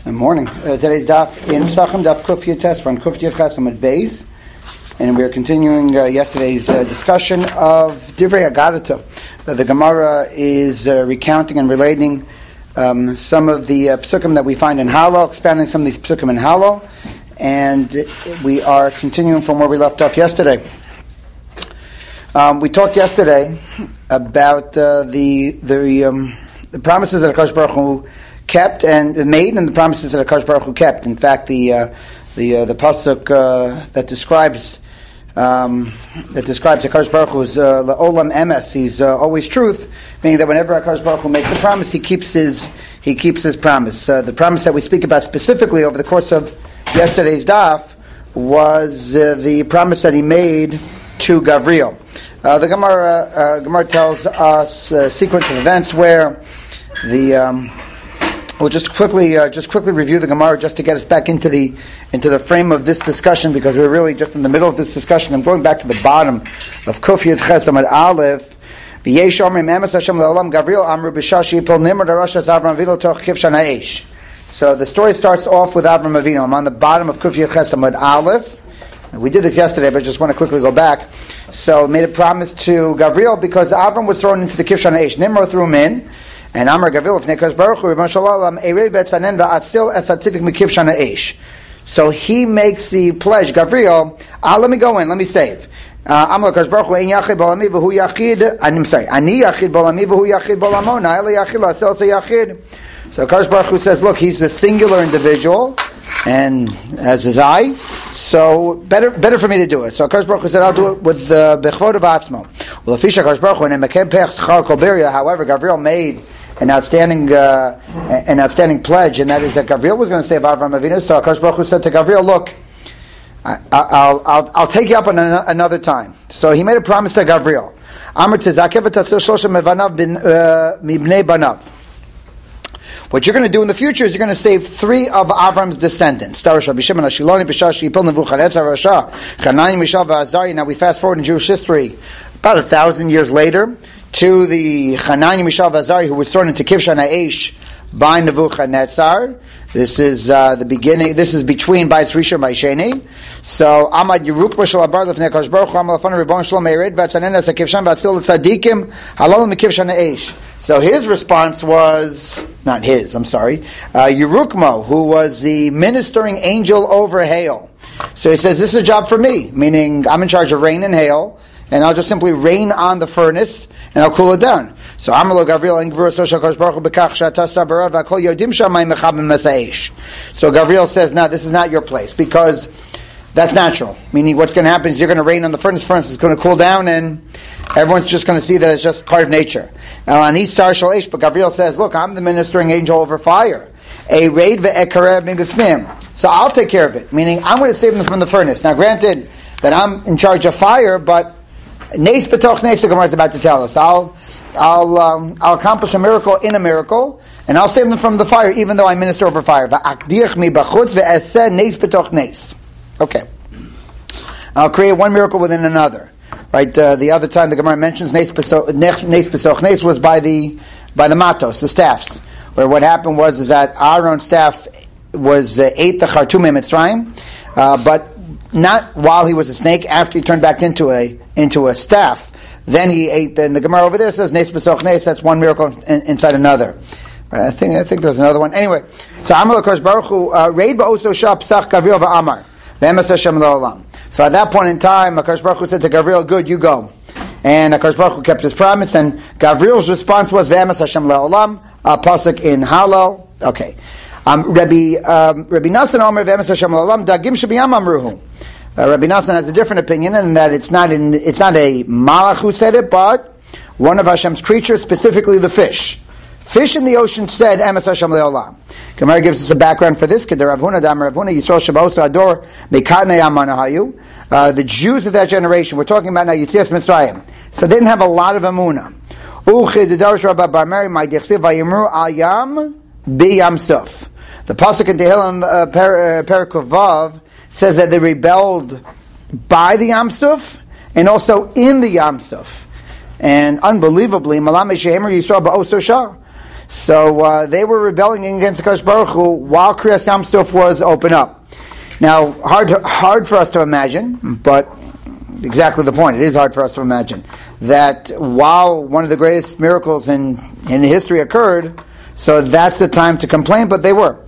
Good morning. Today's daf in Pesachim, daf Kuf Yud on Kuf Yud Ches Amud Beis, and we are continuing yesterday's discussion of Divrei Agadata. The Gemara is recounting and relating some of the psukim that we find in Hallel, expanding some of these psukim in Hallel, and we are continuing from where we left off yesterday. We talked yesterday about the promises that HaKadosh Baruch Hu kept and made, and the promises that HaKadosh Baruch Hu kept. In fact, the pasuk that describes HaKadosh Baruch Hu is La'olam Emes. He's always truth, meaning that whenever HaKadosh Baruch Hu makes a promise, he keeps his promise. The promise that we speak about specifically over the course of yesterday's daf was the promise that he made to Gavriel. The Gemara tells us a sequence of events where we'll just quickly review the Gemara just to get us back into the frame of this discussion, because we're really just in the middle of this discussion. I'm going back to the bottom of Kuf Yud Ches Amud Aleph. V'yesh omrim emes Hashem le'olam Gavriel amru b'shashi yipol nimrod harashas Avram Avinu toch kivshan ha'esh. So the story starts off with Avram Avinu. I'm on the bottom of Kuf Yud Ches Amud Aleph. We did this yesterday, but I just want to quickly go back. So made a promise to Gavriel because Avram was thrown into the kivshan ha'esh. Nimrod threw him in. And Amar Gavriel of Nekash Baruch Hu, Rebbeinu Shalom, Eirei Betzanen va'atzil es hatzidik mikivshan ha'esh. So he makes the pledge, Gavriel, let me go in, let me save. Amar Nekash Baruch Hu, Ein yachid bolami v'hu yachid, I'm sorry, Ani yachid bolami v'hu yachid bolamo, na'ele yachid la'atzil se yachid. So Nekash Baruch Hu says, look, he's a singular individual, and as is I, so better for me to do it. So Nekash Baruch Hu said, I'll do it with the bechvod of atzmo. Well, Afisha Nekash Baruch Hu, and Mekem pech schar kol beria, however, Gavriel made an outstanding pledge, and that is that Gavriel was going to save Avram Avinu. So HaKadosh Baruch Hu said to Gavriel, look, I'll take you up on another time. So he made a promise to Gavriel. Amar tezakev v'tatzil shlosha mevanav mibnei banav. What you're going to do in the future is you're going to save 3 of Avram's descendants. Now we fast forward in Jewish history about 1,000 years later to the Hanani, Mishael, Azari, who was thrown into Kivshan ha'esh by Nebuchadnezzar. This is the beginning. This is between Bais Rishon and Bais Sheni. So Amad Yeruk B'Shel Abar Lefnei Kadosh Baruch Hu Amal Lefanu Ribbon Shalom Eired V'Atzanen Es HaKivshan V'Atzil L'Tzadikim Halal M'Kivshan ha'esh. So his response was not his. I'm sorry. Yerukmo, who was the ministering angel over hail. So he says, "This is a job for me," meaning I'm in charge of rain and hail, and I'll just simply rain on the furnace and I'll cool it down. So Amalo Gavriel and Baruch Hu Bekach Shata Sabarad V'Kol Yodim Shamayim Mechabim Mesaish. So Gavriel says, "No, this is not your place, because that's natural. Meaning, what's going to happen is you're going to rain on the furnace is going to cool down, and everyone's just going to see that it's just part of nature." But Gavriel says, "Look, I'm the ministering angel over fire. A raid ve'ekarev mibifnim. So I'll take care of it. Meaning, I'm going to save them from the furnace. Now, granted that I'm in charge of fire, but Neis b'toch neis, the Gemara is about to tell us. I'll accomplish a miracle in a miracle, and I'll save them from the fire, even though I minister over fire. Va'akdiach mi b'chutz ve'eseh neis b'toch neis. Okay. I'll create one miracle within another. Right. The other time the Gemara mentions neis b'toch neis was by the matos, the staffs, where what happened was that Aaron's staff was ate the chartumim Mitzrayim, but not while he was a snake. After he turned back into a staff, then he ate. Then the Gemara over there says neis b'toch neis. That's one miracle inside another. Right, I think there's another one. Anyway, so Amar HaKadosh Baruch Hu reid ba'oso shah p'sach Gavriel v'amar v'emes Hashem le'olam. So at that point in time, HaKadosh Baruch Hu said to Gavriel, "Good, you go." And HaKadosh Baruch Hu kept his promise, and Gavriel's response was v'emes Hashem le'olam, a pasuk in Hallel. Okay. Rabbi Nassan Omer v'emes Hashem le'olam dagim shebiyam amruhu. Rabbi Nassan has a different opinion, in that it's not a malach who said it, but one of Hashem's creatures, specifically the fish. Fish in the ocean said, "Emes Hashem le'olam." Gemara gives us a background for this. The Jews of that generation, we're talking about now Yetzias Mitzrayim, so they didn't have a lot of emunah. The pasuk in Tehillim Perek Vav says that they rebelled by the Yam Suf and also in the Yam Suf. And unbelievably, Malam Shehemer Yisrael Ba'oso Shah. So they were rebelling against the Kadosh Baruch Hu while Kriyas Yam Suf was open up. Now, hard for us to imagine, but exactly the point. It is hard for us to imagine that while one of the greatest miracles in history occurred, so that's the time to complain, but they were.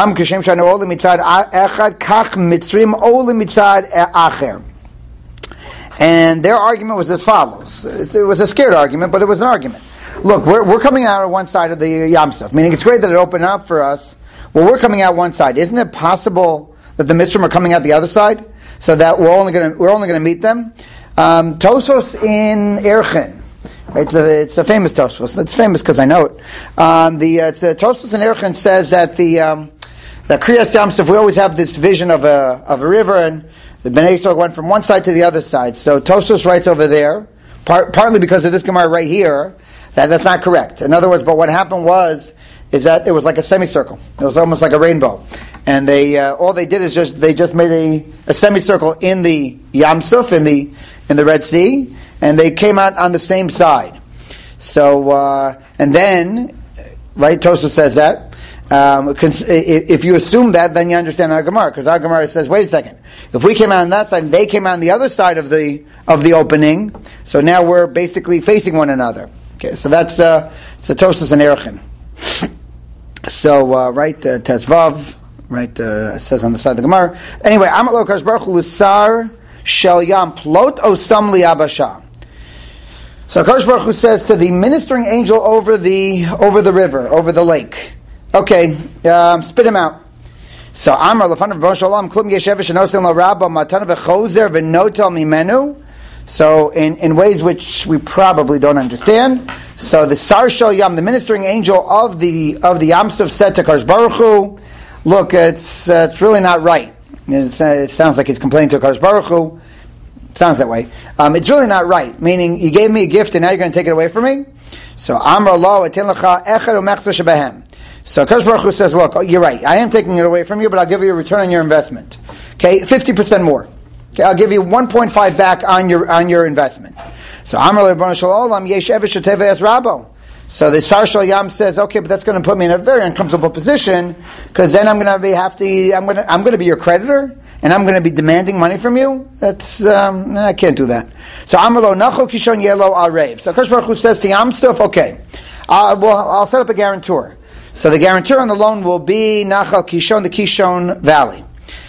And their argument was as follows. It was a scared argument, but it was an argument. Look, we're coming out on one side of the Yam Suf, meaning it's great that it opened up for us. Well, we're coming out one side. Isn't it possible that the Mitzrayim are coming out the other side, so that we're only going to meet them? Tosfos in Erchin, it's a famous Tosfos. It's famous because I know it. Tosfos in Erchin says that the Kriyas Yam Suf, we always have this vision of a river, and the Bnei Yisrael went from one side to the other side. So Tosfos writes over there, partly because of this Gemara right here, that's not correct. In other words, but what happened is that it was like a semicircle. It was almost like a rainbow. And they all they did is just made a semicircle in the Yam Suf, in the Red Sea, and they came out on the same side. So and then, right, Tosfos says that. If you assume that, then you understand our Gemara, because our Gemara says, wait a second, if we came out on that side and they came out on the other side of the opening, so now we're basically facing one another. Okay, so that's it's a Tosfos and Erchin. So right, Tezvav, right, says on the side of the Gemara. Anyway, Amar lo Kadosh Baruch Hu l'sar shel yam plot osam liyabasha. So Kadosh Baruch Hu says to the ministering angel over the river, over the lake, okay, spit him out. So Amar lefanav Rebbeinu Shalom klum yeshev shenosin la rabba matan v'chozer v'notel mimenu. So in ways which we probably don't understand. So the Sar Shel Yam, the ministering angel of the Yam Suf, said to Kadosh Baruch Hu, look, it's really not right. It sounds like he's complaining to Kadosh Baruch Hu. It sounds that way. It's really not right. Meaning, you gave me a gift and now you're going to take it away from me? So Amar lo etin lecha echad u'mechzer shebehem. So Kadosh Baruch Hu says, look, you're right. I am taking it away from you, but I'll give you a return on your investment. Okay, 50% more. Okay, I'll give you 1.5 back on your investment. So Amar Rebbeinu Shalom yesh evish shetevei es rabo. So the Sar Shel Yam says, okay, but that's going to put me in a very uncomfortable position, because then I'm going to be your creditor, and I'm going to be demanding money from you. That's I can't do that. So Amar lo nachol kishon yelo arev. So Kadosh Baruch Hu says to Yam Suf, okay, I'll set up a guarantor. So the guarantor on the loan will be Nachal Kishon, the Kishon Valley.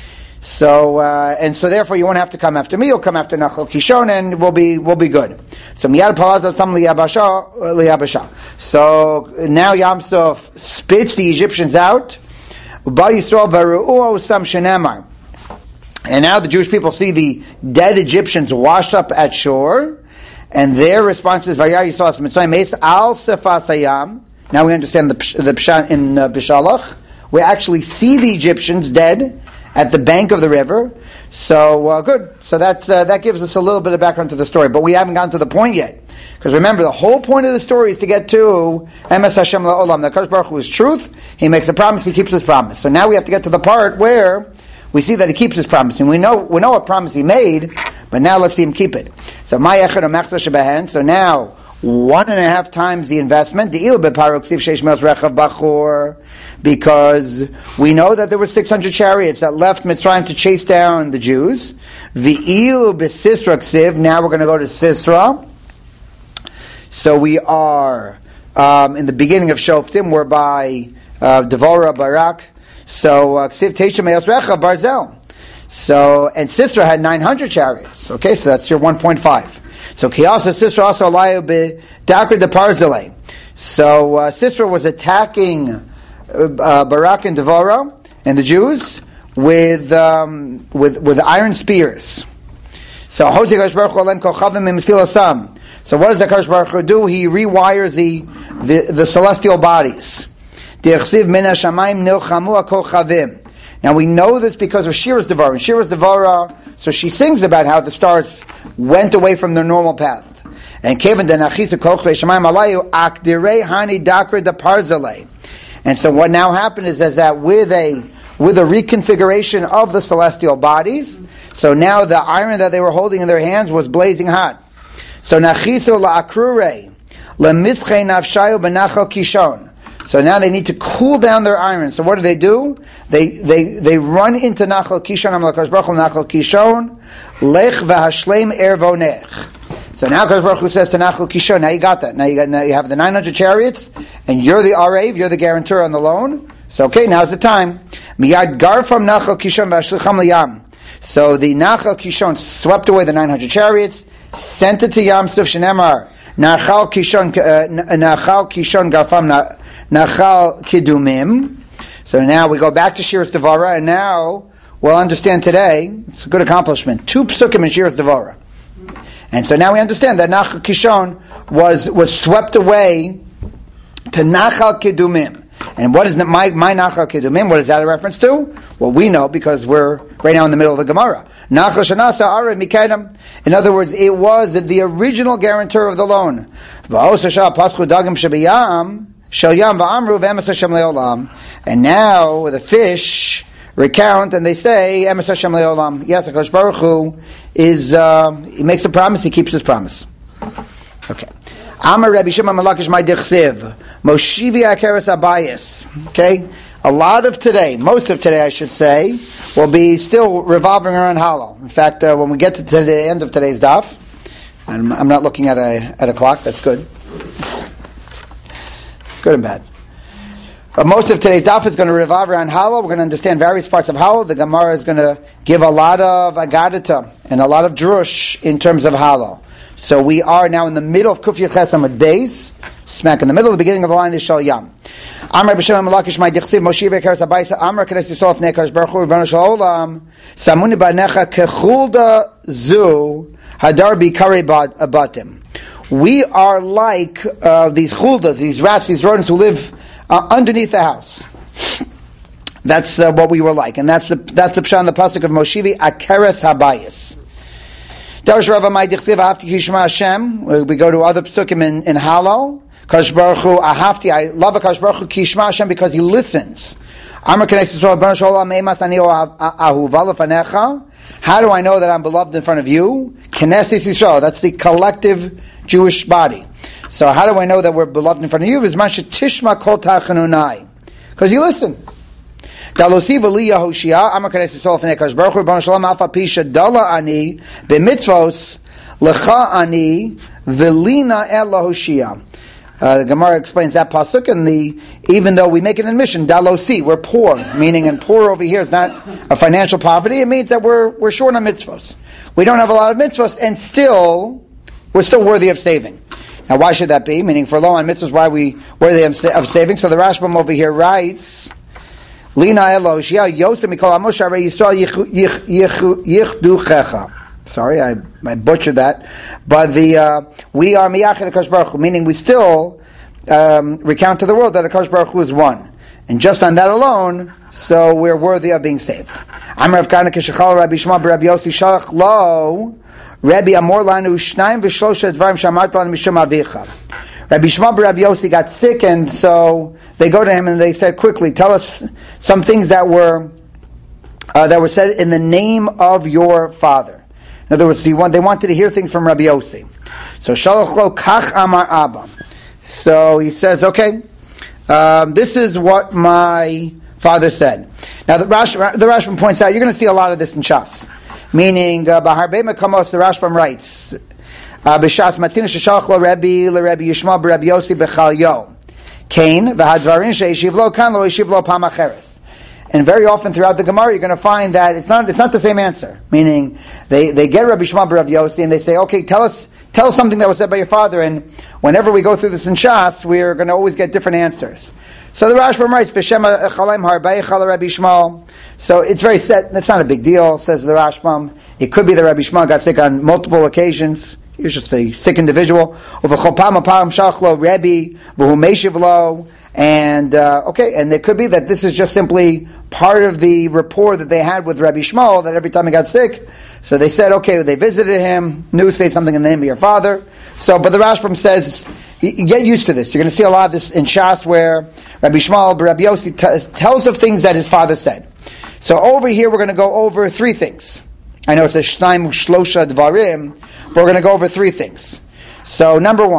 So so therefore you won't have to come after me. You'll come after Nachal Kishon, and we'll be good. So miyad palazot sam liyabasha. So now Yam Suf spits the Egyptians out. Ba Yisrael varu'u sam shenemar. And now the Jewish people see the dead Egyptians washed up at shore, and their response is Vayar Yisrael mitzrayim eis al sefas hayam. Now we understand the pshat in Bishalach. We actually see the Egyptians dead at the bank of the river. So good. So that gives us a little bit of background to the story, but we haven't gotten to the point yet. Because remember, the whole point of the story is to get to Emes Hashem La'olam. The Kadosh Baruch Hu is truth. He makes a promise. He keeps his promise. So now we have to get to the part where we see that he keeps his promise, and we know what promise he made. But now let's see him keep it. So my echad u'machzor shebehen. So now 1.5 times the investment. Because we know that there were 600 chariots that left Mitzrayim to chase down the Jews. Now we're going to go to Sisra. So we are in the beginning of Shoftim. We're by Devorah, Barak. So Ksiv Teisha Meos Recha Barzel. So and Sisra had 900 chariots. Okay, so that's your 1.5. So Kiyasa Sisra also Alayu be Dakar de Parzale. So Sisra was attacking Barak and Devorah and the Jews with iron spears. So Hosei Kadosh Baruch Hu Alem Kochavim Mimsil Asam. So what does the Kadosh Baruch Hu do? He rewires the celestial bodies. De'echsiv min hashamayim nilchamu hakochavim. Now we know this because of Shira's Devorah. And Shira's Devorah, so she sings about how the stars went away from their normal path. And Kevin denachisa kochve shamayim alayu akdirei hani dakra de parzale. And so what now happened is that with a reconfiguration of the celestial bodies, so now the iron that they were holding in their hands was blazing hot. So nachisu la'akrure lemischei nafshayu benachal kishon. So now they need to cool down their iron. So what do? They run into Nachal Kishon, Amar Kadosh Baruch Hu, Nachal Kishon, Lech v'hashleim ervonech. So now Kadosh Baruch Hu says to Nachal Kishon, now you got that. Now you have the 900 chariots, and you're the Arev, you're the guarantor on the loan. So okay, now's the time. Miyad gar from Nachal Kishon v'ashlicham liyam. So the Nachal Kishon swept away the 900 chariots, sent it to Yam Suf Shenemar, Nachal Kishon Garfam Nachal Kidumim. So now we go back to Shiras Devara, and now we'll understand today, it's a good accomplishment, 2 psukim in Shiras Devara. And so now we understand that Nachal Kishon was swept away to Nachal Kidumim. And what is my Nachal Kidumim? What is that a reference to? Well, we know because we're right now in the middle of the Gemara. Nachal Shanasa Arev Mikadam. In other words, it was the original guarantor of the loan. And now the fish recount and they say, Emes Hashem Le'olam. Yes, HaKadosh Baruch Hu is, he makes a promise, he keeps his promise. Okay. Amar Rabbi Shimon Malakish my dichsiv. Moshivi Akeres Abayis. Okay? A lot of today, most of today I should say, will be still revolving around Hallel. In fact, when we get to the end of today's daf, I'm not looking at a clock, that's good. Good and bad. Most of today's daf is going to revolve around Hallel. We're going to understand various parts of Hallel. The Gemara is going to give a lot of Agadita and a lot of drush in terms of Hallel. So we are now in the middle of Kuf Yud Ches Amud Beis, smack in the middle. The beginning of the line is Shal Yam. Amar b'Shem Malakish my dichsiv Moshe v'Keres Abayis Amar Kenes Yisrael Fnei Kadosh Baruch Hu Rebbeinu Shel Olam Samuni B'Necha Kechulda Zu Hadar B'Karei Batim. We are like these chuldas, these rats, these rodents who live underneath the house. That's what we were like, and that's the pshat in the pasuk of Moshivi Akeres Habayis. Darush Rava my dichsiv Ahavti Kishma Hashem. We go to other psukim in Hallel. Kadosh Baruch Hu Ahavti. I love Kadosh Baruch Hu Kishma Hashem because he listens. Amar Kenes Yisrael Rebbeinu Shel Olam Eimas Ani Ahuva Lefanecha. How do I know that I'm beloved in front of you? Knesset Yisrael. That's the collective Jewish body. So how do I know that we're beloved in front of you? Because you listen. Dalosi v'li Yahoshia, Amar Kadosh Yisrael Fnei Kadosh Baruch Hu Rebbeinu Shalom Alfa Pisha Dala Ani B'mitzvos Lecha Ani V'lina El Yahoshia. The Gemara explains that pasuk, and even though we make an admission, Dalosi, we're poor, meaning, and poor over here is not a financial poverty. It means that we're short on mitzvos. We don't have a lot of mitzvos, and we're still worthy of saving. Now, why should that be? Meaning, for low on mitzvahs, why we worthy of saving? So the Rashbam over here writes, Lina Eloshia Yosem Mikol Amos Sharei Yisrael Yichduchecha. Sorry, I butchered that. But we are Miyachid HaKadosh Baruch Hu, meaning we still recount to the world that HaKadosh Baruch Hu is one. And just on that alone, so we're worthy of being saved. Amar Rav Kahana Kishachal Rabbi Shema Rabbi Yossi Shalach Lo Rabbi Amor Lanu Shnaim V'Shlosha Dvarim Shamart Lanu Mishum Avicha. Rabbi Shema Rabbi Yossi got sick, and so they go to him and they said, quickly, tell us some things that were said in the name of your father. In other words, they wanted to hear things from Rabbi Yossi. So Shalach Lo Kach Amar Abba. So he says, okay, this is what my father said. Now the Rashbam points out, you're going to see a lot of this in Shas. Meaning, Bahar Bei Mekamos, the Rashbam writes, B'Shas Matina Sheshalach Lo Rabbi LeRabbi Yishmael B'Rabbi Yossi B'Chal Yo Kain V'Hadvarin She'eshiv Lo Kan Lo Eshiv Lo Pam Acheres. And very often throughout the Gemara, you're going to find that it's not the same answer. Meaning, they get Rabbi Shema B'Rav Yossi and they say, okay, tell us something that was said by your father. And whenever we go through this in Shas, we're going to always get different answers. So the Rashbam writes, V'Shem Chalaim Harbei Chala Rabbi Shmuel. So it's very set. That's not a big deal, says the Rashbam. It could be that Rabbi Shmuel got sick on multiple occasions. He's just a sick individual. Uv'chol pam apam shachlo Rebbe v'hu meishiv lo. And and it could be that this is just simply part of the rapport that they had with Rabbi Shmuel, that every time he got sick, so they said, okay, they visited him, knew say something in the name of your father. So, but the Rashbam says, get used to this. You're going to see a lot of this in Shas where Rabbi Shmuel, Rabbi Yossi tells of things that his father said. So over here we're going to go over 3 things. I know it says Shnaim Shlosha Dvarim, but we're going to go over 3 things. So number 1,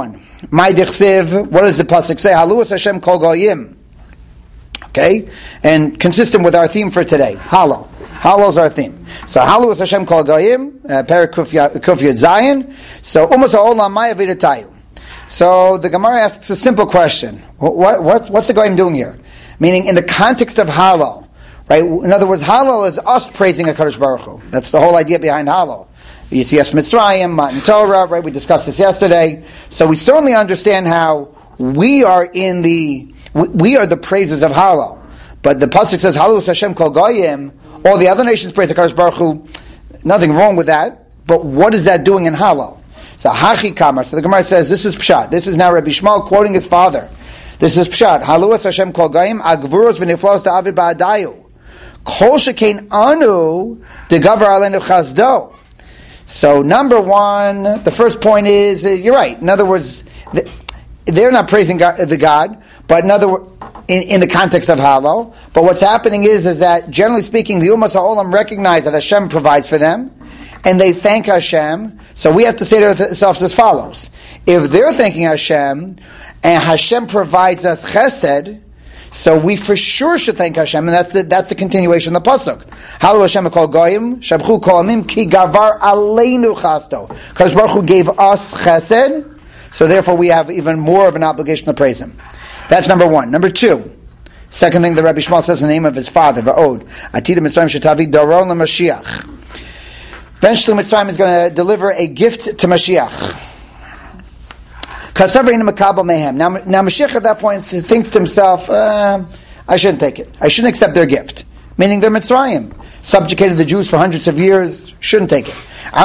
My dichsiv, what does the pasuk say? Haluas Hashem kol goyim. Okay? And consistent with our theme for today. Halo. Halo's our theme. So Haluas Hashem kol goyim, Perek Kuf Yud Zayin. So Umas ha'olam maya v'idatayu. So the Gemara asks a simple question. What's the goyim doing here? Meaning in the context of Halo. Right? In other words, Halo is us praising HaKadosh Baruch Hu. That's the whole idea behind Halo. Yitzias Mitzrayim, Matan Torah, right? We discussed this yesterday. So we certainly understand how we are the praises of Halo. But the pasuk says, Halus Hashem kol goyim, all the other nations praise the HaKadosh Baruch Hu. Nothing wrong with that. But what is that doing in Halo? So Hachi Kamar. So the Gemara says, this is Pshat. This is now Rabbi Shmuel quoting his father. This is Pshat. Halus Hashem kol goyim, agvuros v'niflos ta'avid ba'adayu. Kol shekein anu, degavar alenu chazdo. So number one, the first point is, you're right. In other words, they're not praising the God, but in other words, in the context of Halo. But what's happening is that generally speaking, the Umas HaOlam recognize that Hashem provides for them, and they thank Hashem. So we have to say to ourselves as follows: if they're thanking Hashem, and Hashem provides us Chesed, so we for sure should thank Hashem, and that's the continuation of the pasuk. Halu Hashem kol goyim, shabchu kol amim, ki gavar aleinu chasto. Kadosh Baruch Hu gave us chesed, so therefore we have even more of an obligation to praise Him. That's number one. Number two, second thing that Rabbi Shmuel says in the name of his father, Va'od, Atida Mitzrayim shetavi daron leMashiach. Eventually Mitzrayim is going to deliver a gift to Mashiach. Now Mashiach at that point thinks to himself, I shouldn't take it. I shouldn't accept their gift. Meaning they're Mitzrayim. Subjugated the Jews for hundreds of years. Shouldn't take it. So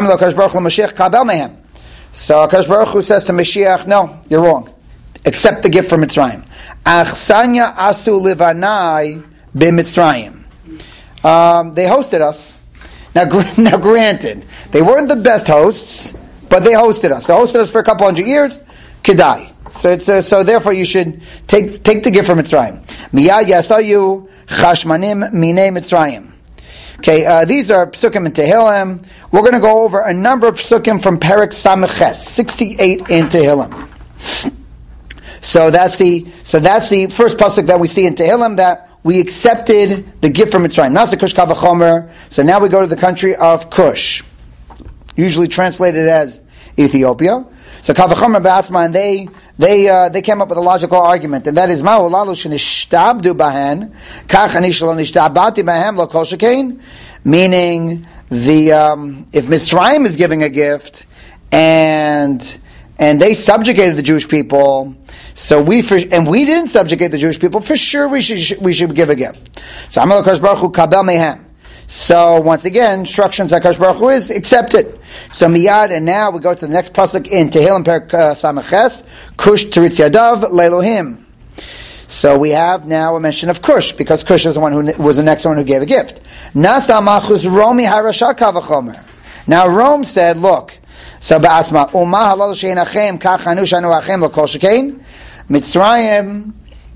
HaKadosh Baruch Hu says to Mashiach, no, you're wrong. Accept the gift from Mitzrayim. Achsanya asu livanai b'Mitzrayim. They hosted us. Now granted, they weren't the best hosts, but they hosted us. They hosted us for a couple hundred years. Kedai. So therefore you should take the gift from Mitzrayim. Miyad yasayu chashmanim minei Mitzrayim. Okay, these are psukim in Tehillim. We're going to go over a number of psukim from Perek Samech 68 in Tehillim. So that's the first pasuk that we see in Tehillim, that we accepted the gift from Mitzrayim. Nasa Kush Kavachomer. So now we go to the country of Kush, usually translated as Ethiopia. So Kavachomer Ba'atzma, and they came up with a logical argument, and that is Ma'u lalu shenishtabdu bahen kach ani shelo nishtabati bahem lo kol shekain, meaning if Mitzrayim is giving a gift and they subjugated the Jewish people, so we didn't subjugate the Jewish people, for sure we should give a gift. So Amal HaKadosh Baruch Hu kabel mehem. So once again, instructions that HaKadosh Baruch Hu is accepted. So miyad, and now we go to the next pasuk in Tehillim Perek Samech, Kush Teritz Yadav Leilohim. So we have now a mention of Kush, because Kush is the one who was the next one who gave a gift. Nasa Machus Romi Harasha Kavachomer. Now Rome said, look, so Ba'atzma Umah Halal Sheinachem Kach Hanu Shanu Achem Lo Kol Shekain. Mitzrayim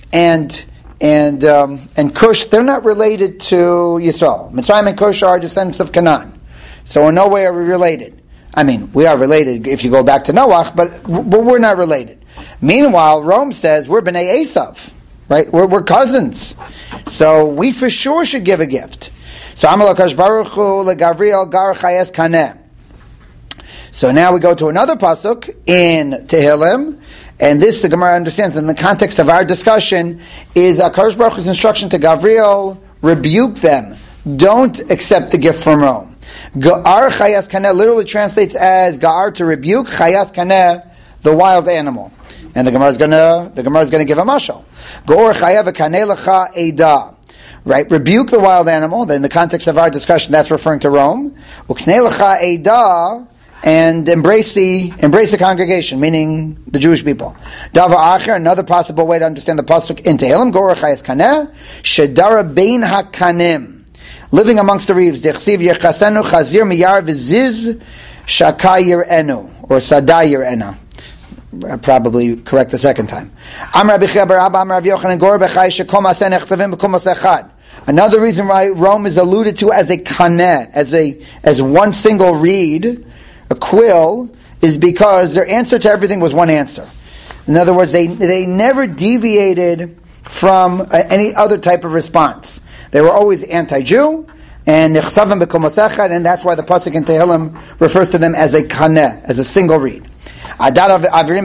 and Cush, they're not related to Yisrael. Mitzrayim and Cush are descendants of Canaan. So in no way are we related. I mean, we are related if you go back to Noach, but we're not related. Meanwhile, Rome says we're Bnei Esav, right? We're cousins. So we for sure should give a gift. So Amal HaKadosh Baruch Hu leGavriel Gar Chayes Kaneh. So now we go to another pasuk in Tehillim, and this the Gemara understands in the context of our discussion is HaKadosh Baruch Hu's instruction to Gavriel: rebuke them, don't accept the gift from Rome. Ga'ar Chayas Kaneh literally translates as Ga'ar, to rebuke, Chayas Kaneh, the wild animal. And the Gemara is going to give a mashal. Ga'or Chayav Kaneh Lecha Eda. Right, rebuke the wild animal. Then in the context of our discussion, that's referring to Rome. Uknei Lecha Eda, and embrace the congregation, meaning the Jewish people. Davar Acher, another possible way to understand the pasuk in Tehillim, Ga'or Chayas Kaneh Shedara Bein HaKanim. Living amongst the reeds, Dechsiv Yechasenu Chazir Miyar V'ziz Shakayir Enu, or Sadayir Ena. Probably correct the second time. Amar Rabbi Bar Abba Amar Rav Yochanan Gor Bechai Shekom Asen Echtavim B'Kum Asechad. Another reason why Rome is alluded to as a kaneh, as one single reed, a quill, is because their answer to everything was one answer. In other words, they never deviated from any other type of response. They were always anti-Jew, and that's why the pasuk in Tehillim refers to them as a kaneh, as a single reed. And now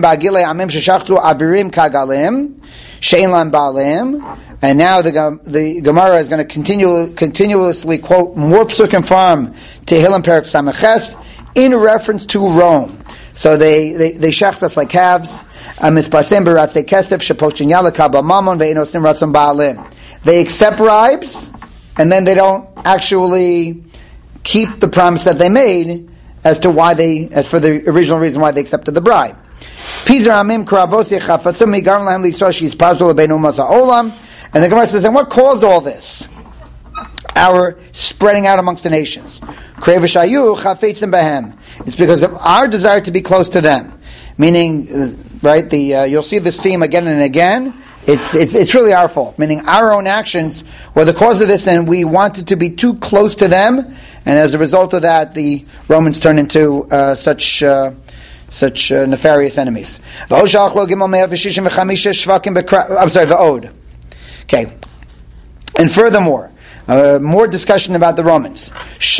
the Gemara is going to continuously quote more psukim from Tehillim Perek Sameches in reference to Rome. So they shecht us like calves. They accept bribes, and then they don't actually keep the promise that they made as for the original reason why they accepted the bribe. And the Gemara says, and what caused all this? Our spreading out amongst the nations. It's because of our desire to be close to them. Meaning, right? You'll see this theme again and again. It's really our fault. Meaning, our own actions were the cause of this, and we wanted to be too close to them. And as a result of that, the Romans turned into such nefarious enemies. I'm sorry, v'od. Okay. And furthermore, more discussion about the Romans.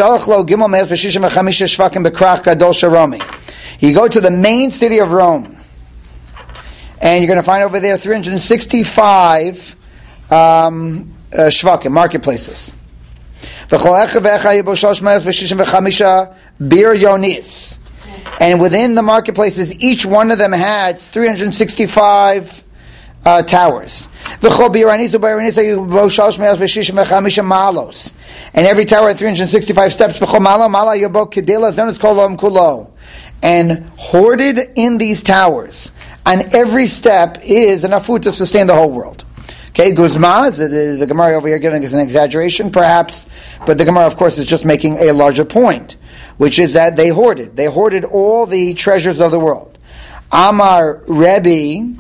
You go to the main city of Rome, and you're going to find over there 365 shvakim, marketplaces. And within the marketplaces, each one of them had 365 towers. And every tower had 365 steps. And hoarded in these towers, on every step, is enough food to sustain the whole world. Okay, Guzma, the Gemara over here giving us an exaggeration, perhaps, but the Gemara, of course, is just making a larger point, which is that they hoarded. They hoarded all the treasures of the world. Amar Rebbe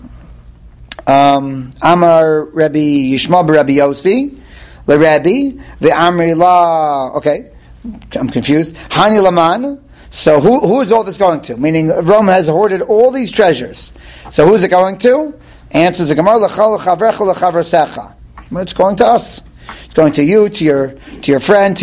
Yishmael b'Rebbe Yossi, LeRebbe, ve'amri la, okay, I'm confused, Hani Laman. So who is all this going to? Meaning Rome has hoarded all these treasures. So who is it going to? Answers the Gemara, L'chal l'chavrecha l'chavresecha. Well, it's going to us. It's going to you, to your friend,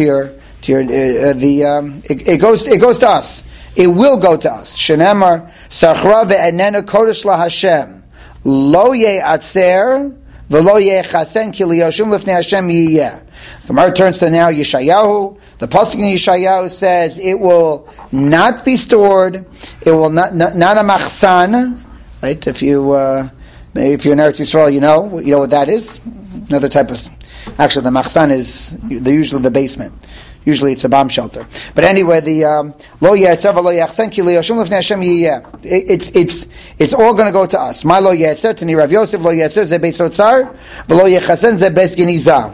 it goes to us. It will go to us. Shenemar sarchra ve'enena kodesh laHashem lo ye'atzer v'lo ye'chasen ki liyoshim lifnei Hashem yiyeh. The Gemara turns to now Yeshayahu. The pasuk in Yeshayahu says it will not be stored. It will not a machsan. Right? If you're in Eretz Yisrael, you know what that is. Another type of. Actually, the machsan is usually the basement. Usually, it's a bomb shelter. But anyway, the lo yetzer v'lo yachsen ki liyoshim lifnei Hashem yiyeh. It's all going to go to us. My lo yetzer tani Rav Yosef lo yetzer ze beis otzar v'lo yechasen ze beis geniza.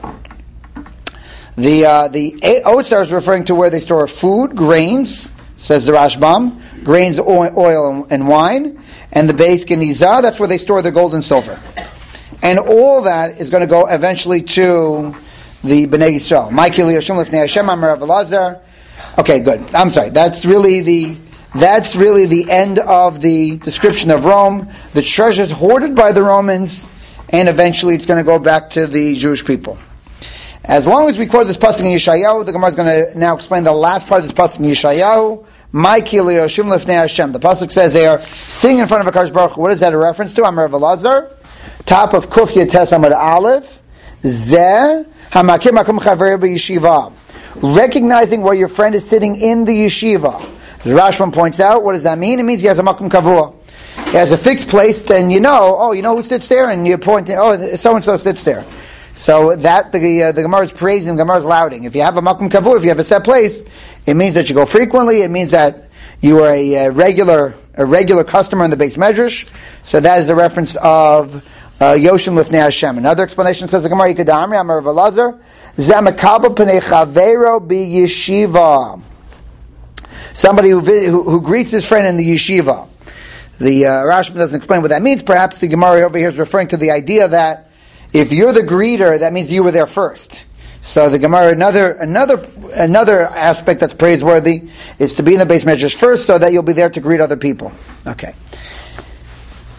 The Otzar is referring to where they store food, grains, says the Rashbam, grains, oil, and wine, and the Beis Genizah, that's where they store their gold and silver. And all that is going to go eventually to the Bnei Yisrael. Ma'ikil Yoshim Lifnei Hashem Amar Rav Elazar. Okay, good. I'm sorry. That's really the end of the description of Rome. The treasures hoarded by the Romans, and eventually it's going to go back to the Jewish people. As long as we quote this pasuk in Yeshayahu, the Gemara is going to now explain the last part of this pasuk in Yeshayahu. Ma'ikil Yoshim Lifnei Hashem. The pasuk says they are singing in front of HaKadosh Baruch Hu. What is that a reference to? Amar Rav Elazar. Top of Kuf Yates Amud Aleph. Zeh Hamakir Makom Chaver B'Yeshiva. Recognizing where your friend is sitting in the yeshiva. As Rashbam points out, what does that mean? It means he has a Makom Kavua. He has a fixed place, then you know who sits there, and you point, so and so sits there. So that the Gemara is praising, the Gemara is lauding. If you have a makom kavur, if you have a set place, it means that you go frequently. It means that you are a regular customer in the Beis Medrash. So that is the reference of Yoshim Lifnei Hashem. Another explanation says the Gemara Yikadamri Amar Rav Elazar Zamakabel Pnei Chavero B'Yeshiva. Somebody who greets his friend in the yeshiva. The Rashba doesn't explain what that means. Perhaps the Gemara over here is referring to the idea that if you're the greeter, that means you were there first. So the Gemara, another aspect that's praiseworthy is to be in the Beis Medrash first, so that you'll be there to greet other people. Okay.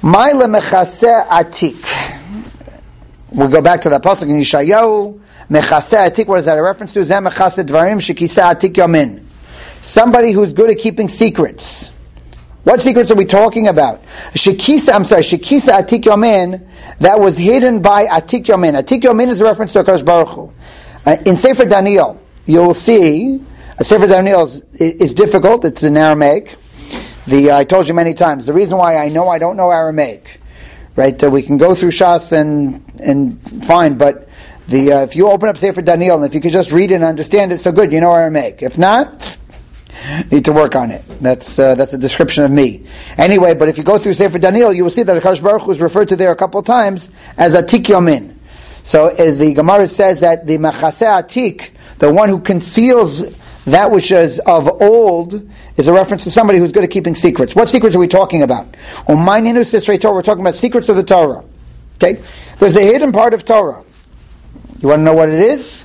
Ma'ila mechaseh atik. We'll go back to the pasuk in Yeshayahu. Mechaseh atik. What is that a reference to? Zeh mechaseh dvarim shekisa atik yamin. Somebody who's good at keeping secrets. What secrets are we talking about? Shekisa Atik Yomin, that was hidden by Atik Yomin. Atik Yomin is a reference to HaKadosh Baruch Hu. In Sefer Daniel, you'll see, Sefer Daniel is difficult, it's in Aramaic. I told you many times, the reason why I don't know Aramaic, right? We can go through Shas and fine, but if you open up Sefer Daniel, and if you could just read it and understand it, so good, you know Aramaic. If not, need to work on it. That's a description of me. Anyway, but if you go through Sefer Daniel, you will see that HaKadosh Baruch Hu is referred to there a couple of times as Atik Yomin. So as the Gemara says that the Machaseh Atik, the one who conceals that which is of old, is a reference to somebody who's good at keeping secrets. What secrets are we talking about? We're talking about secrets of the Torah. Okay? There's a hidden part of Torah. You want to know what it is?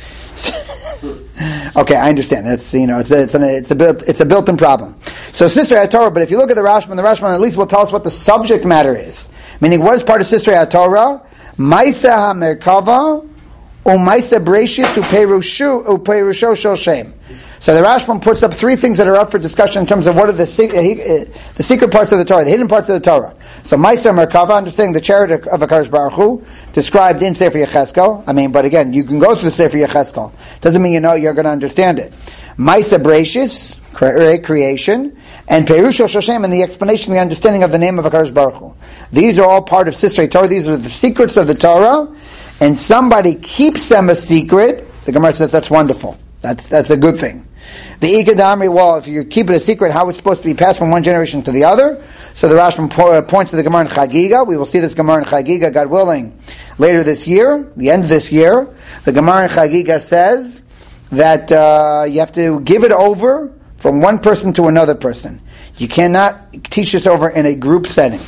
Okay, I understand. That's it's a built-in problem. So Sisrei HaTorah, but if you look at the Rashban at least will tell us what the subject matter is. Meaning, what is part of Sisrei HaTorah? Maisa HaMerkava Umaisa Breishis Upeirusho Shoshem. So the Rashban puts up three things that are up for discussion in terms of what are the secret parts of the Torah, the hidden parts of the Torah. So Maisa Merkava, understanding the charity of HaKadosh Baruch Hu, described in Sefer Yechezkel. But again, you can go through Sefer Yechezkel. Doesn't mean you're going to understand it. Maisa Breishis, creation, and Perush Shoshem, and the explanation, the understanding of the name of HaKadosh Baruch Hu. These are all part of Sisrei Torah. These are the secrets of the Torah, and somebody keeps them a secret. The Gemara says that's wonderful. That's a good thing. The Ikadamri, well, if you keep it a secret, how it's supposed to be passed from one generation to the other. So the Rashban points to the Gemara in Chagiga. We will see this Gemara in Chagiga, God willing, later this year, the end of this year. The Gemara in Chagiga says that you have to give it over from one person to another person. You cannot teach this over in a group setting.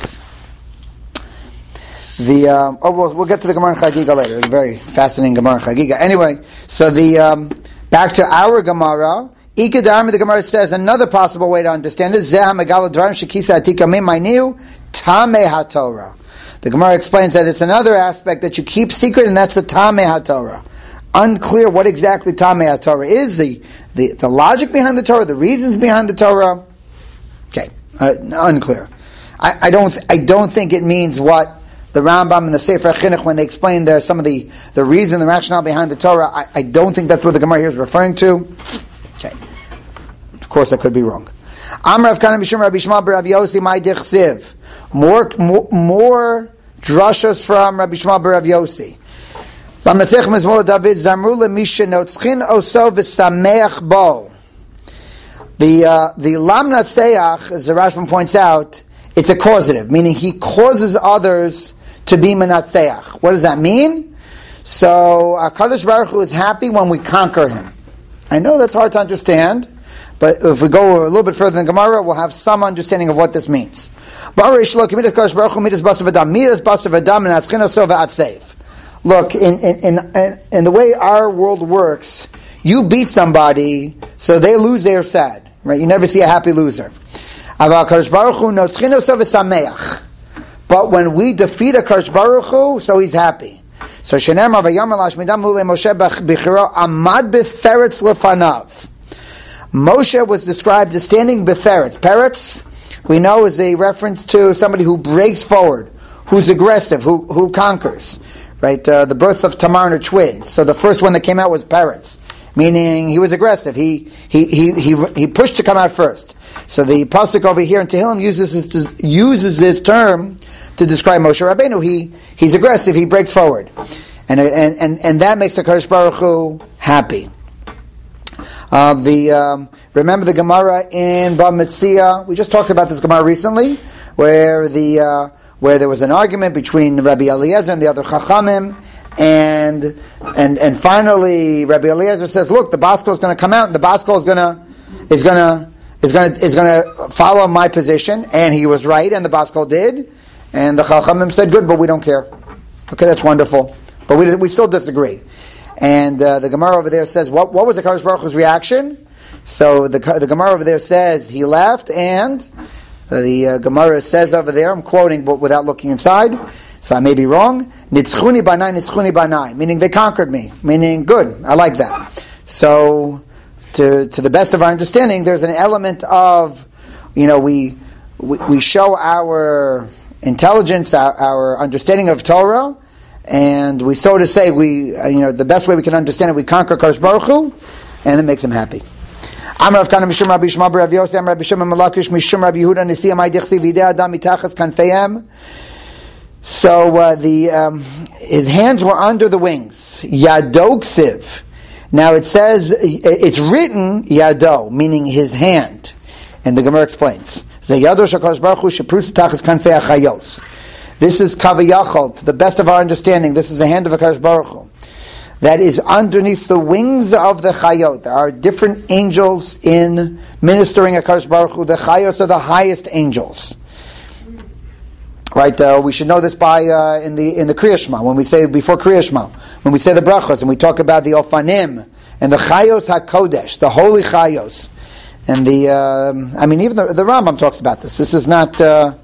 We'll get to the Gemara in Chagiga later. It's a very fascinating Gemara in Chagiga. Anyway, so back to our Gemara. Ikadarmi, the Gemara says another possible way to understand it. Zeh Megala Dvarim Shekisa Atika Mima'niu Tameh HaTorah. The Gemara explains that it's another aspect that you keep secret, and that's the Tameh HaTorah. Unclear what exactly Tameh HaTorah is, the logic behind the Torah, the reasons behind the Torah. Okay, unclear. I don't think it means what the Rambam and the Sefer Chinuch, when they explain there some of the reason, the rationale behind the Torah, I don't think that's what the Gemara here is referring to. Okay. Of course, I could be wrong. Amar Rav Kana Mishum Rabbi Shmuel bar Rabbi Yossi Mai Dichsiv. More drashas from Rabbi Shmuel bar Rabbi Yossi. Lamnasech Mizmor David Zamru lemisha notzchin oso v'sameach bo. The Lamnatseach, as the Rashban points out, it's a causative, meaning he causes others to be menatseach. What does that mean? So HaKadosh Baruch Hu is happy when we conquer him. I know that's hard to understand, but if we go a little bit further in Gemara, we'll have some understanding of what this means. Look, in the way our world works, you beat somebody, so they lose, they are sad. Right? You never see a happy loser. But when we defeat a HaKadosh Baruch Hu, so he's happy. So Shenemar v'yamar lashmidam hu leMoshe b'chiro amad b'theretz lefanav. Moshe was described as standing b'theretz. Peretz, we know, is a reference to somebody who breaks forward, who's aggressive, who conquers. Right? The birth of Tamar and her twins. So the first one that came out was Peretz, meaning he was aggressive. He pushed to come out first. So the pasuk over here in Tehillim uses this term to describe Moshe Rabbeinu. He's aggressive. He breaks forward, and that makes the HaKadosh Baruch Hu happy. Remember the Gemara in Bava Metzia? We just talked about this Gemara recently, where there was an argument between Rabbi Eliezer and the other Chachamim, and finally Rabbi Eliezer says, "Look, the Baskol is going to come out, and the Baskol is going to follow my position," and he was right, and the Baskol did, and the Chachamim said, "Good, but we don't care." Okay, that's wonderful, but we still disagree. And the Gemara over there says, what was the HaKadosh Baruch Hu's reaction? So the Gemara over there says he left, and The Gemara says over there, I'm quoting but without looking inside, so I may be wrong, nitzchuni banai, meaning they conquered me, meaning good, I like that. So, to the best of our understanding, there's an element of, we show our intelligence, our understanding of Torah, and we, so to say, the best way we can understand it, we conquer Kadosh Baruch Hu, and it makes him happy. Amar Rav Kana Mishum Rabbi Shema Bar Rav Yosef Amar Rabbi Shimon Malakish Mishum Rabbi Yehuda Nisi Amai Dichsi Videi Adam Mitachas Kanfeim. So his hands were under the wings. Yado Ksiv. Now it says, it's written Yado, meaning his hand. And the Gemara explains. Yado Shakadosh Baruch Hu Sheprus Tachas Kanfei Achayos. This is Kaviyachol, to the best of our understanding. This is the hand of HaKadosh Baruch Hu that is underneath the wings of the Chayot. There are different angels in ministering HaKadosh Baruch Hu. The Chayot are the highest angels. Right? We should know this by in the Kriya Shema, when we say before Kriya Shema, when we say the brachos, and we talk about the Ofanim and the Chayos HaKodesh, the holy Chayos. And even the Rambam talks about this. This is not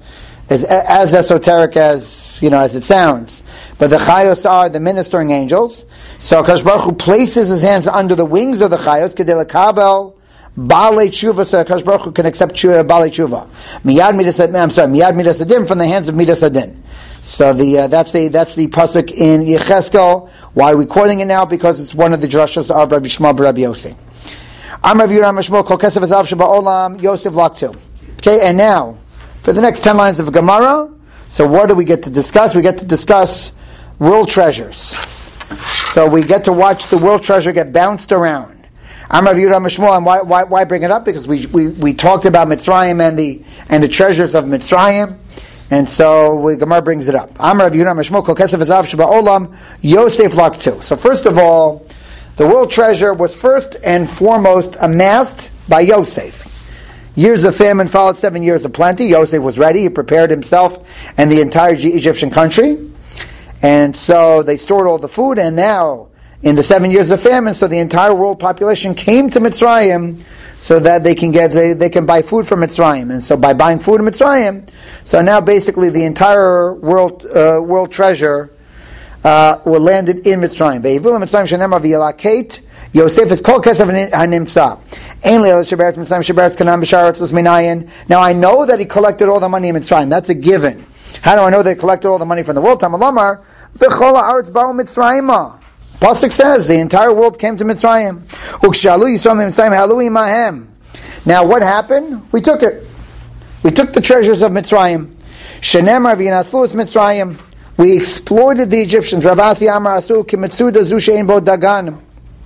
as esoteric as it sounds. But the Chayos are the ministering angels. So HaKadosh Baruch Hu places his hands under the wings of the Chayos, Kedei Lekabel Baalei Tshuva, so HaKadosh Baruch Hu can accept Baalei Tshuva. Miyad Midas Adin, from the hands of Midas Adin. So that's the pasuk in Yecheskel. Why are we quoting it now? Because it's one of the drashos of Rabbi Shema Bar Rabbi Yossi. Amar Rav Yehuda Mishmo Kol Kesef Azav Sheba'olam Yosef Laktu. Okay, and now for the next 10 lines of Gemara. So what do we get to discuss? We get to discuss world treasures. So we get to watch the world treasure get bounced around. Amar Rav Yehuda Mishmo, and why bring it up? Because we talked about Mitzrayim and the treasures of Mitzrayim. And so Gemara brings it up. Amar Rav Yehuda Mishmo Kol Kesef Azav Sheba'olam Yosef Laktu. So first of all, the world treasure was first and foremost amassed by Yosef. Years of famine followed 7 years of plenty. Yosef was ready. He prepared himself and the entire Egyptian country. And so they stored all the food, and now, in the 7 years of famine, so the entire world population came to Mitzrayim so that they can buy food from Mitzrayim. And so by buying food in Mitzrayim, so now basically the entire world treasure were landed in Mitzrayim. Ve'ivul Mitzrayim shenemar v'yelaket Yosef is kol kesef hanimsa. Ein le'el sheberetz Mitzrayim sheberetz Canaan b'sharetz l'sminayin. Now I know that he collected all the money in Mitzrayim. That's a given. How do I know they collected all the money from the world? Tamalamar v'chol ha'aretz ba'u Mitzrayimah. Pasuk says the entire world came to Mitzrayim. Ukshalu Yisrael Mitzrayim halu imahem. Now what happened? We took it. We took the treasures of Mitzrayim. Shenemar v'yinatzlu es Mitzrayim. We exploited the Egyptians. Ravasi Amar Asu Kimitsuda Zu Shein Bo Dagan.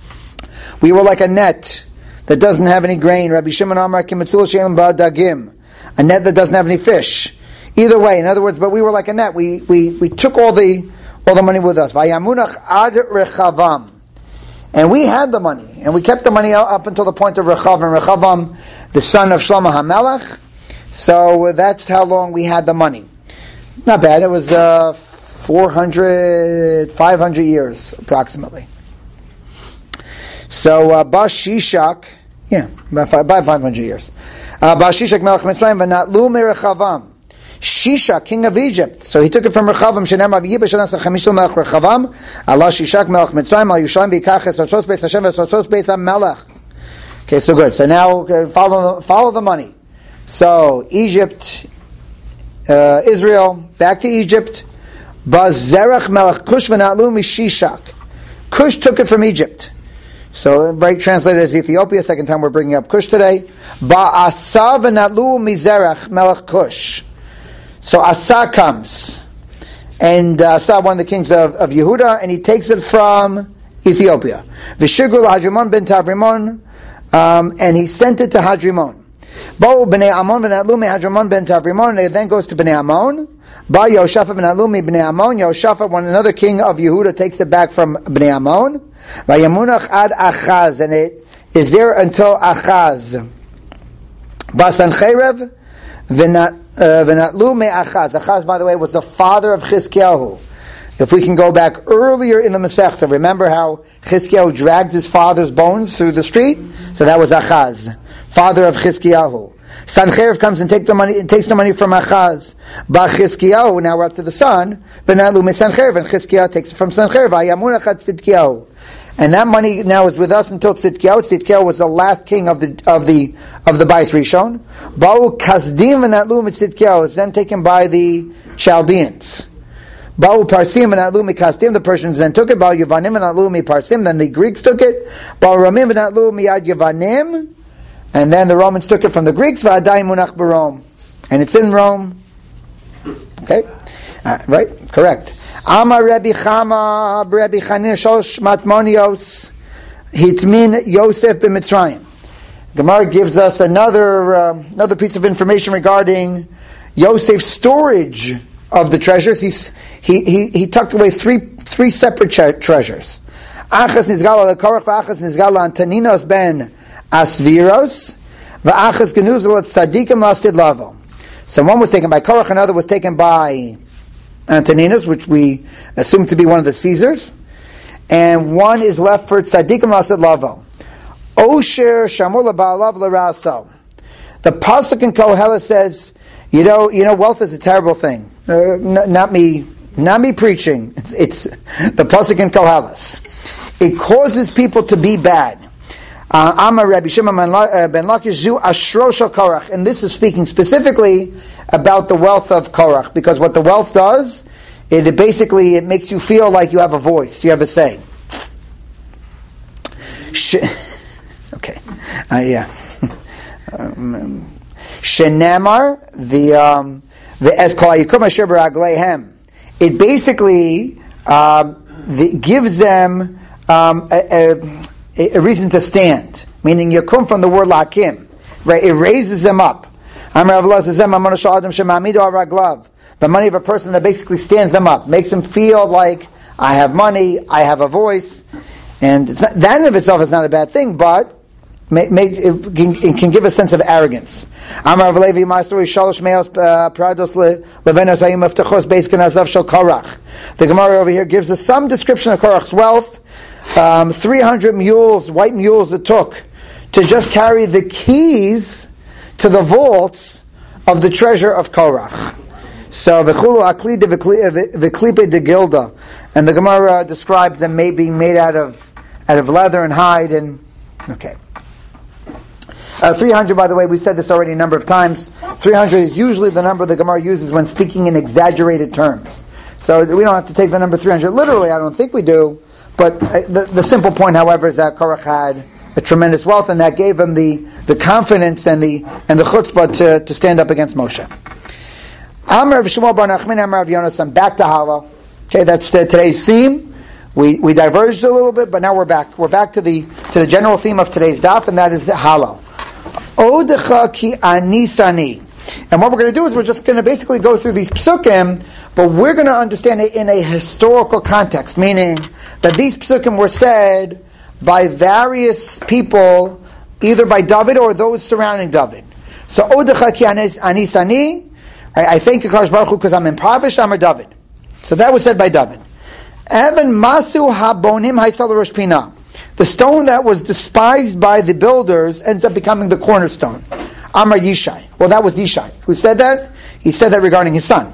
We were like a net that doesn't have any grain. Rabbi Shimon Amar Kimitsul Shein Bo Dagim. A net that doesn't have any fish. Either way, in other words, but we were like a net. We took all the money with us. Vayamunach ad Rechavam. And we had the money. And we kept the money up until the point of Rechavam. Rechavam, the son of Shlomo HaMelech. So that's how long we had the money. Not bad. It was 500 years approximately. So Bash Shishak, about 500 years. Bash Shishak Melech Mitzrayim v'natlu meRechavam. Shishak, king of Egypt. So he took it from Rechavam. Shenemar v'yibesh anas ha'chamishel Melech Rechavam. Allah Shishak Melech Mitzrayim al Yushalayim v'yikach es otzos beis Hashem es otzos beis HaMelech. Okay, so good. So now follow the money. So Egypt, Israel, back to Egypt. Bazerach Melech Kush v'natlu mishishak. Kush took it from Egypt. So, right translated as Ethiopia. Second time we're bringing up Kush today. Ba'asa v'natlu mizerach Melech Kush. So Asa comes, and Asa, one of the kings of Yehuda, and he takes it from Ethiopia. V'shigru Hadrimon ben Tavrimon, and he sent it to Hadrimon. Bo b'nei Amon v'natlu me Hadrimon ben Tavrimon, and it then goes to b'nei Amon. Ba Yehoshaphat v'natlu me b'nei Amon. Yehoshaphat, when another king of Yehuda takes it back from b'nei Amon. Vayamunach ad Achaz, and it is there until Achaz. Ba Sancherev v'natlu me Achaz. Achaz, by the way, was the father of Chizkiyahu. If we can go back earlier in the Masechta, remember how Chizkiyahu dragged his father's bones through the street? So that was Achaz, father of Chizkiyahu. Sancherib comes and takes the money from Achaz. Ba'Chizkiyahu, now we're up to the son. V'natlu meSancherib, and Chizkiyahu takes it from Sancherib. V'yamun Achad Tzidkiyahu. And that money now is with us until Tzidkiyahu. Tzidkiyahu was the last king of the Bais Rishon. Ba'u Kasdim v'natlu meTzidkiyahu. It's then taken by the Chaldeans. Ba'u Parsim v'natlu meKasdim. The Persians then took it. Ba'u Yavanim v'natlu meParsim. Then the Greeks took it. Ba'u Ramim v'natlu miyad Yavanim. And then the Romans took it from the Greeks. V'adayin munach b'Rome. And it's in Rome. Okay? Right? Correct. Amar Rebbe Chama, Rebbe Chanina Shosh Matmonios, Hitmin Yosef b'Mitzrayim. Gemara gives us another piece of information regarding Yosef's storage of the treasures. He tucked away three separate treasures. Achas nizgala leKorach, v'achas nizgala Antaninos ben Asviros, v'achas genuzal tzadikim lastid lavo. So one was taken by Korach, another was taken by Antoninus, which we assume to be one of the Caesars, and one is left for tzadikim lastid lavo. Osher shamur ba'alav l'raso. The pasuk in Kohelet says, you know, wealth is a terrible thing. Not me preaching. It's the pasuk in Kohelet. It causes people to be bad. Amar Rabbi Shimon ben Lakish zu ashro shel Korach, and this is speaking specifically about the wealth of Korach, because what the wealth does, it basically makes you feel like you have a voice, you have a say. Okay, yeah. Shenamar the Eskol Yikum Asher B'Ragleihem. It basically gives them a reason to stand, meaning Yakum from the word Lakim, right? It raises them up. The money of a person that basically stands them up, makes them feel like I have money, I have a voice, and that in of itself is not a bad thing, but it can give a sense of arrogance. The Gemara over here gives us some description of Korach's wealth. 300 mules, white mules it took to just carry the keys to the vaults of the treasure of Korach. So v'chulu aklide v'klipe de gilda, and the Gemara describes them being made out of leather and hide. And okay, 300. By the way, we've said this already a number of times. 300 is usually the number the Gemara uses when speaking in exaggerated terms. So we don't have to take the number 300 literally. I don't think we do. But the simple point, however, is that Korach had a tremendous wealth, and that gave him the confidence and the chutzpah to stand up against Moshe. Amar Shmuel bar Nachman, Amar Yonasan. Back to Hala. Okay, that's today's theme. We diverged a little bit, but now we're back. We're back to the general theme of today's daf, and that is Hala. Odecha ki anisani. And what we're going to do is we're just going to basically go through these psukim, but we're going to understand it in a historical context, meaning that these psukim were said by various people, either by David or those surrounding David. So, Odecha ki anisani, I thank you, Kadosh Baruch Hu, because I'm impoverished, I'm a David. So that was said by David. Evan masu habonim haisal rosh pina. The stone that was despised by the builders ends up becoming the cornerstone. Amar Yishai. Well, that was Yishai. Who said that? He said that regarding his son.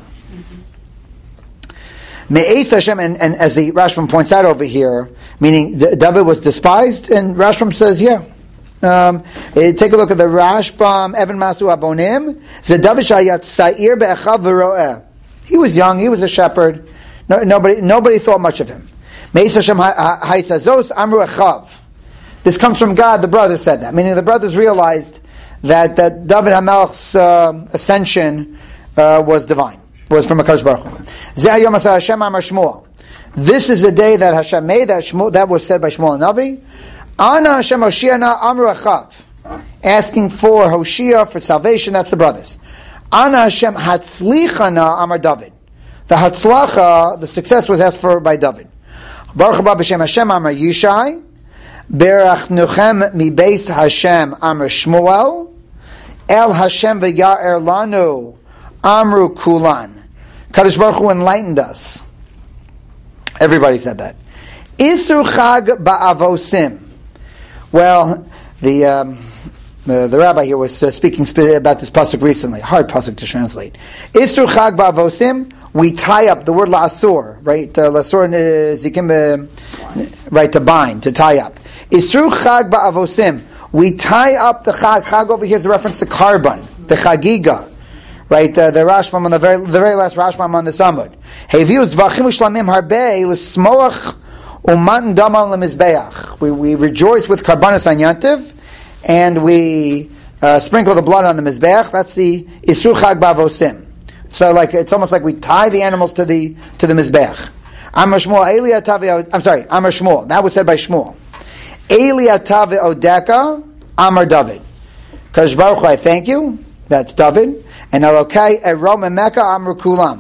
Me'ez Hashem, and as the Rashbam points out over here, meaning David was despised, and Rashbam says, yeah. Take a look at the Rashbam, Evan Masu Abonim. David Shayat Sa'ir Be'echav V'ro'eh. He was young, he was a shepherd. Nobody thought much of him. Me'ez Hashem Ha'isazos Amru Echav. This comes from God, the brothers said that. Meaning the brothers realized that David HaMelech's ascension was divine, was from HaKadosh Baruch Hu. Zeh Yom Aseh Hashem Amar Shmuel. This is the day that Hashem made, that was said by Shmuel Navi. Ana Hashem Hoshiana Amru Achav. Asking for Hoshia, for salvation, that's the brothers. Ana Hashem Hatzlichana Amar David. The Hatzlacha, the success was asked for by David. Baruch Haba B'Shem Hashem Amar Yishai. Berach Nuchem Mi Beis Hashem Amar Shmuel. El Hashem V'Ya'er Lanu Amru Kulan. Kadosh Baruch Hu enlightened us. Everybody said that. Isur Chag Ba'avosim. Well, the The rabbi here was speaking about this pasuk recently. Hard pasuk to translate. Isru chag ba'avosim. We tie up the word la'asur, right? La'asur zikim, right, to bind, to tie up. Isru chag ba'avosim. We tie up the chag. Chag over here is a reference to carbon, the chagiga, right? The Rashbam on the very last Rashbam on the Samud. Heviu zvachim u'shlamim harbe l'smoach u'matan damam lemizbeach. We rejoice with karbanos on Yantiv, and we sprinkle the blood on the mizbeach. That's the Isru Chag Ba'avosim. So, it's almost like we tie the animals to the mizbeach. Amar Shmuel, Amar Shmuel. That was said by Shmuel. Eli Atave Odeka, Amar David. Kadosh Baruch Hu, I thank you. That's David. And Elokai Erom Emeka Amar Kulam.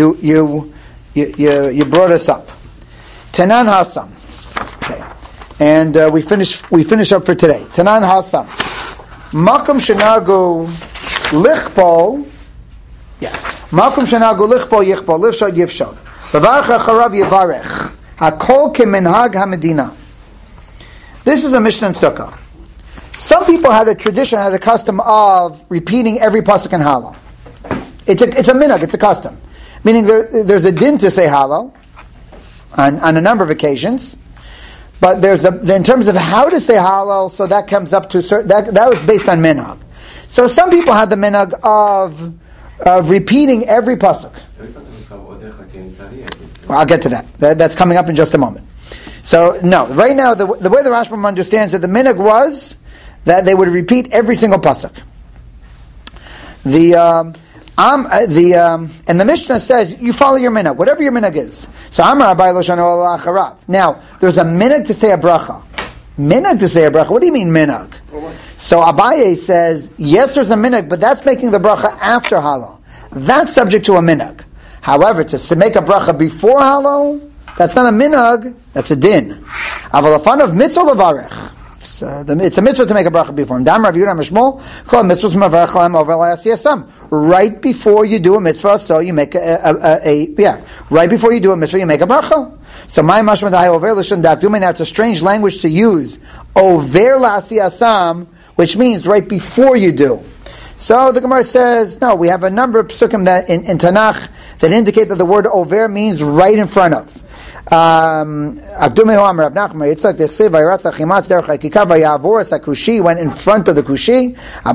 You brought us up. Tanan Hasam. Okay. And we finish up for today. Tanan Hasam. Makom shenago lichpol. Yeah. Makom shenago lichpol yichpol. Lifshod yifshod. Levarech acharav yivarech. Hakol keminhag hamedina. This is a Mishnah in Sukkah. Some people had a custom of repeating every pasuk in Hallel. It's a minhag, it's a custom. Meaning there's a din to say Hallel on a number of occasions. But in terms of how to say Hallel, so that comes up to that was based on minhag. So some people had the minhag of repeating every pasuk. Well, I'll get to that. That's coming up in just a moment. So no, right now the way the Rashbam understands that the minhag was that they would repeat every single pasuk. And the Mishnah says you follow your minhag, whatever your minhag is. So Amar Abai lo shanu ala acharav. Now there's a minhag to say a bracha. Minhag to say a bracha. What do you mean minhag? So Abaye says yes, there's a minhag, but that's making the bracha after Hallel. That's subject to a minhag. However, to make a bracha before Hallel, that's not a minhag. That's a din. Avalafan of mitzvah levarech. It's a mitzvah to make a bracha before him. Right before you do a mitzvah, so you make right before you do a mitzvah, you make a bracha. So my mashma da'ai over l'shandak dume. Now it's a strange language to use. Over la'asiyasam, which means right before you do. So the Gemara says, no, we have a number of psukim that in Tanakh that indicate that the word over means right in front of. She went in front of the kushi.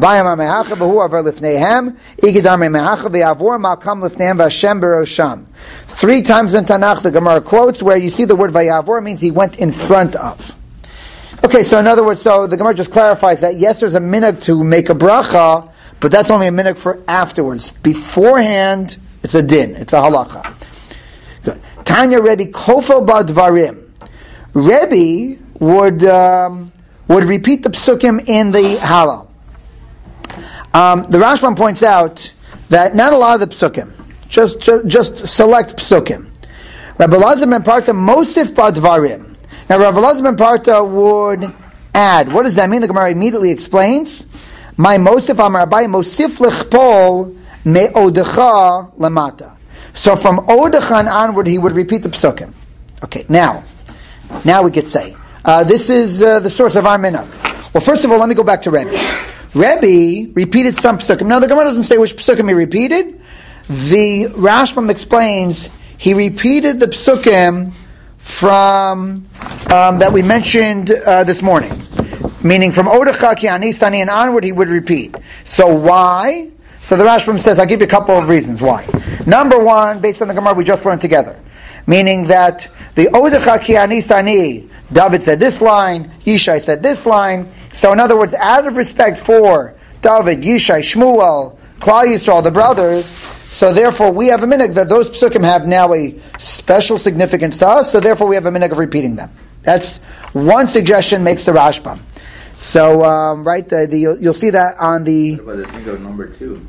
Three times in Tanakh the Gemara quotes where you see the word vayavor means he went in front of. Okay, so in other words, so the Gemara just clarifies that yes, there's a minhag to make a bracha, but that's only a minhag for afterwards. Beforehand, it's a din, it's a halakha. Good. Tanya Rebbe Kofel Badvarim. Rebbe would repeat the psukim in the Hallel. The Rashbam points out that not a lot of the psukim, just select psukim. Rabbi Elazar ben Parta Mosif Badvarim. Now Rabbi Elazar ben Parta would add. What does that mean? The Gemara immediately explains. My Mosif Amar Abai Mosif Lechpol Me'odecha Lamata. So from Odechan onward, he would repeat the psukim. Okay, now we could say this is the source of our minhag. Well, first of all, let me go back to Rebbe. Rebbe repeated some psukim. Now the Gemara doesn't say which psukim he repeated. The Rashbam explains he repeated the psukim from that we mentioned this morning, meaning from Odecha Ki Ani Sani and onward, he would repeat. So why? So the Rashbam says, I'll give you a couple of reasons why. Number one, based on the Gemara we just learned together, meaning that the Odecha Ki Ani Sani, David said this line, Yishai said this line. So in other words, out of respect for David, Yishai, Shmuel, Klal Yisrael, the brothers, so therefore we have a minhag that those psukim have now a special significance to us, so therefore we have a minhag of repeating them. That's one suggestion makes the Rashbam. So, right, you'll see that on the... What about the thing of number 2?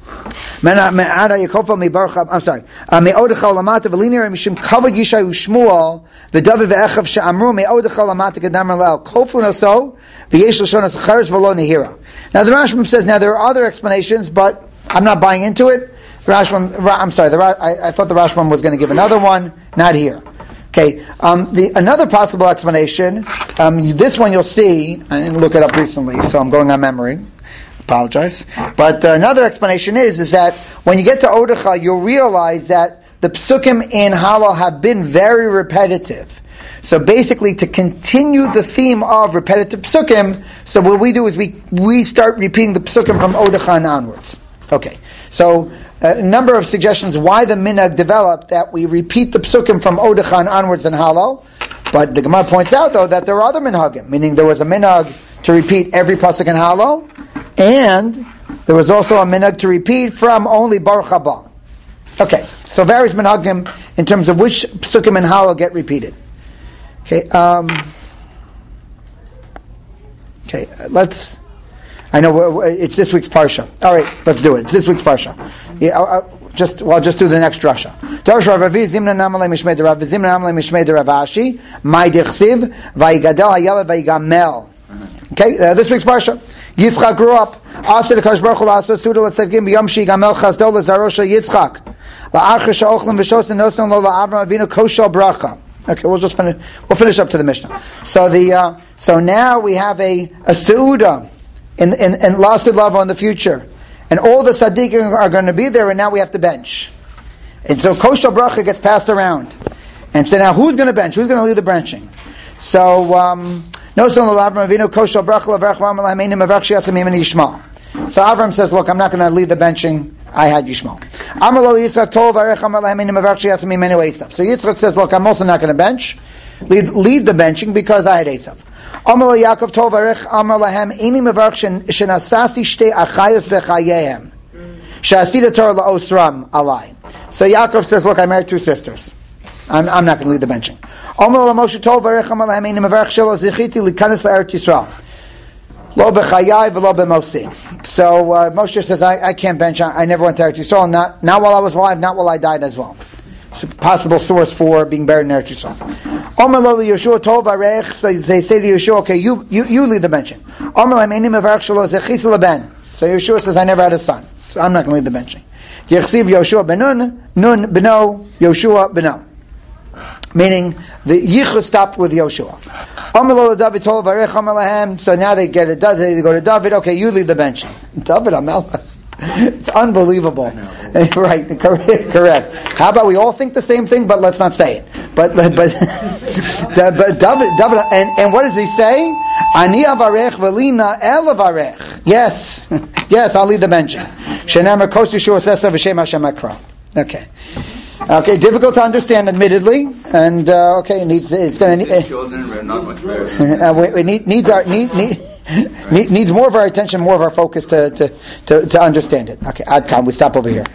I'm sorry. Me'odecha lamata v'linir mishum kavod Yishai u'Shmuel v'David ve'echav she'amru me'odecha lamata k'damar le'el koflin oso v'yesh l'shonas acharis v'lo nehira. Now the Rashbam says, now there are other explanations, but I'm not buying into it. I thought the Rashbam was going to give another one, not here. Okay, another possible explanation, this one you'll see, I didn't look it up recently, so I'm going on memory. Apologize. But another explanation is that when you get to Odecha, you'll realize that the psukim in Hallel have been very repetitive. So basically, to continue the theme of repetitive psukim, so what we do is we start repeating the psukim from Odecha and onwards. Okay, so a number of suggestions why the minhag developed that we repeat the psukim from Odecha and onwards in Hallel, but the Gemara points out though that there are other minhagim, meaning there was a minhag to repeat every pasuk in Hallel, and there was also a minhag to repeat from only Baruch Haba. Okay, so various minhagim in terms of which psukim in Hallel get repeated. Okay, I know it's this week's parsha. All right, let's do it. It's this week's parsha. Yeah, I'll just do the next drasha. Drasha Rav Zimna Namalei Mishmei Rav Zimna Namalei Mishmei Rav Ashi Mai Dechsiv Vayigadel Hayelad Vayigamel. Okay, this week's parsha. Yitzchak grew up. Asa the Kadosh Baruch Hu Asa Suda Letzavgim B'Yom Shigamel Chazdol Lazarosha Yitzchak LaAchar Sha'ochlim V'Shosin Nosan Lo LaAbram Avinu Koshal Bracha. Okay, we'll finish up to the Mishnah. So now we have a Seuda in Lasid Lava in the future. And all the tzaddikim are going to be there, and now we have to bench. And so Koshal Bracha gets passed around. And so now who's going to bench? Who's going to lead the benching? So, Nosan L'Avram Avinu Koshal Bracha L'Avrach V'Amar L'Hameinim Avrach Shiatzim Yimini Yishmael. So Avram says, look, I'm not going to lead the benching. I had Yishmael. Amar Lo Yitzchak Tov Arech Amar L'Hameinim Avrach Shiatzim Yimini Esav. So Yitzchak says, look, I'm also not going to bench. Lead the benching because I had Esav. Amar Lo Yaakov Tov Arech Amar Lahem Ini Mevarch Shenasasi Shtei Achayos Bechayehem Shasida Torah LaOsram Alai. So Yaakov says, look, I married two sisters. I'm not going to lead the benching. Amar Lo Moshe Tov Arech Amar Lahem Ini Mevarch Shelo Zichiti Likanis LaEretz Yisrael Lo Bechayai V'Lo B'Mosi. So Moshe says, I can't bench. I never went to Eretz Yisrael. Not while I was alive. Not while I died as well. It's a possible source for being buried in Eretz Yisrael. Omer lo Yeshua tov arech. So they say to Yeshua, okay, you lead the benching. Omer lahem eini mevarach shelo zechis leben. So Yeshua says, I never had a son, so I'm not going to lead the benching. Yechsiv Yoshua benun, nun beno, Yoshua beno. Meaning the yichus stopped with Yoshua. Omer lo David tov arech. Omer lahem. So now they get it. They go to David. Okay, you lead the benching. David Amelech. It's unbelievable. Right, correct. How about we all think the same thing, but let's not say it. But David, and what does he say? Ani avarech velina el avarech. Yes, I'll lead the benching. Shenamar kos Yeshua sesa v'shem Hashem akra. Okay, difficult to understand, admittedly, and it's going to need. Children, we're not much better. Needs more of our attention, more of our focus to understand it. Okay, Adkan, we stop over here.